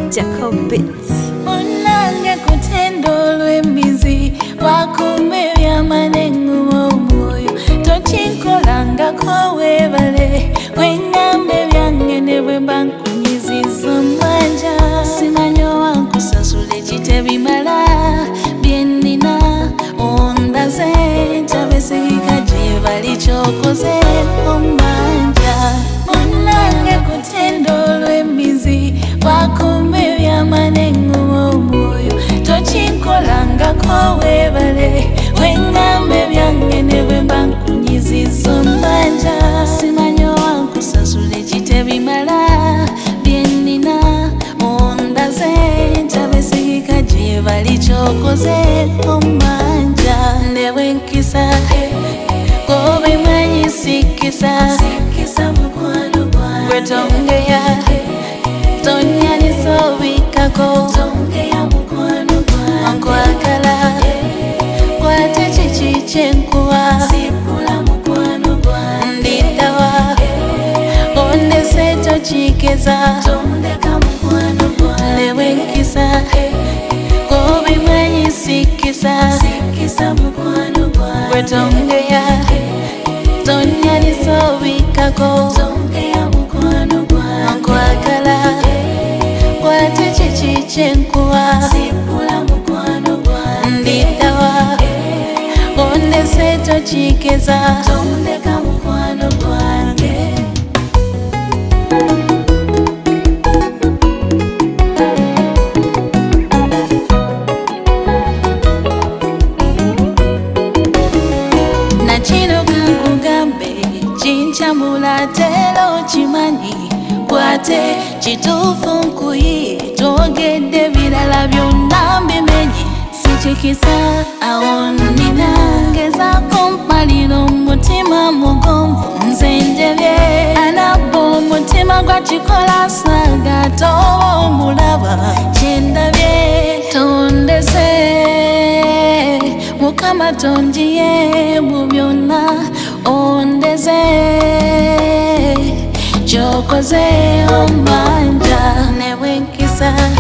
Jacob Beats. Unange kutendo lw'emizi wakumebya manengo omwoyo tochinkolanga ko webale wengambe byange ne bwe bankunyiziza manja simanyo wankusasula ekitebimala byennina ondaze ntabesigika gye bali kyokoze omanja unange kutendo lw'emizi wakumebya manengo omwoyo tochinkolanga ko webale wengambe byange ne bwe bankunyiziza manja simanyo wankusasula ekitebimala byennina ondaze ntabesigika gye bali kyokoze omanja ne bwenkisa gobimanyi sikisa gwe tongeya tonyanisa obikako nkwagala kwate kiki kyenkuwa ndiddawa ondese tokikeza ne bwenkisa gobimanyi sikisa gwe tongeya tonyanisa obikako nkwagala kwate kiki kyenkuwa ndiddawa ondese tokikeza nakino kankugambe kinkyamula tero kimanyi kwate kituufu nkuyi twogedde birala byonna mbimenye sikikisa awo nina ngezaako mpalira omutima mugonvu nze njebye anabba omutima gwakikola saga toba omulaba kyendabye tondese mukama tonjiye mu byonna ondeze kyokoze omanja ne bwenkisa